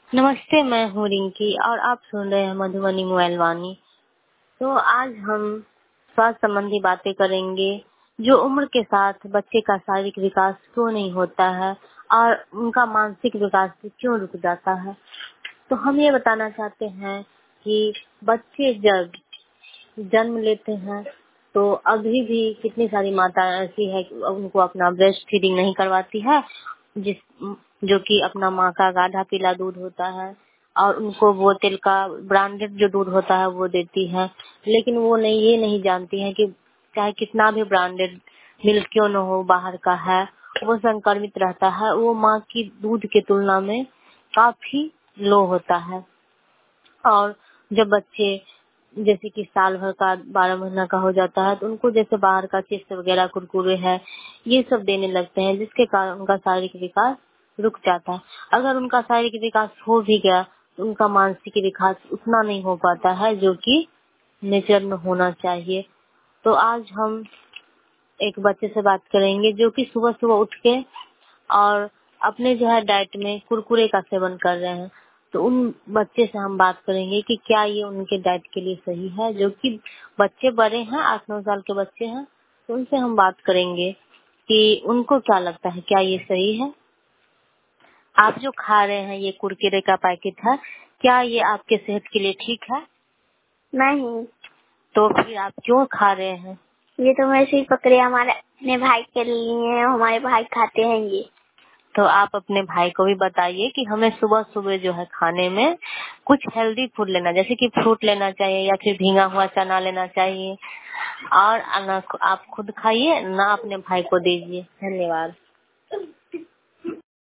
नमस्ते, मैं हूँ रिंकी और आप सुन रहे हैं मधुबनी मोबाइल वाणी। तो आज हम स्वास्थ्य संबंधी बातें करेंगे। जो उम्र के साथ बच्चे का शारीरिक विकास क्यों नहीं होता है और उनका मानसिक विकास भी क्यों रुक जाता है। तो हम ये बताना चाहते हैं कि बच्चे जब जन्म लेते हैं तो अभी भी कितनी सारी माताएं ऐसी है कि उनको अपना ब्रेस्ट फीडिंग नहीं करवाती है, जिस जो कि अपना माँ का गाढ़ा पीला दूध होता है और उनको बोतल का ब्रांडेड जो दूध होता है वो देती है। लेकिन वो ये नहीं जानती है कि चाहे कितना भी ब्रांडेड मिल्क क्यों न हो, बाहर का है, वो संक्रमित रहता है, वो माँ की दूध की तुलना में काफी लो होता है। और जब बच्चे जैसे कि साल भर का 12 महीना का हो जाता है तो उनको जैसे बाहर का चिप्स वगैरह कुरकुरे है ये सब देने लगते हैं, जिसके कारण उनका शारीरिक विकास रुक जाता है। अगर उनका शारीरिक विकास हो भी गया तो उनका मानसिक विकास उतना नहीं हो पाता है जो कि नेचर में होना चाहिए। तो आज हम एक बच्चे से बात करेंगे जो कि सुबह सुबह उठ के और अपने जो है डाइट में कुरकुरे का सेवन कर रहे हैं। तो उन बच्चे से हम बात करेंगे कि क्या ये उनके डाइट के लिए सही है। जो कि बच्चे बड़े हैं, 8-9 साल के बच्चे हैं, तो उनसे हम बात करेंगे कि उनको क्या लगता है, क्या ये सही है। आप जो खा रहे हैं ये कुरकुरे का पैकेट है, क्या ये आपके सेहत के लिए ठीक है? नहीं। तो फिर आप क्यों खा रहे हैं? ये तो मैं सिर्फ पकड़े हमारे अपने भाई के लिए हैं, हमारे भाई खाते हैं ये। तो आप अपने भाई को भी बताइए कि हमें सुबह सुबह जो है खाने में कुछ हेल्दी फूड लेना, जैसे कि फ्रूट लेना चाहिए या फिर भीगा हुआ चना लेना चाहिए। और आप खुद खाइए ना अपने भाई को दीजिए। धन्यवाद।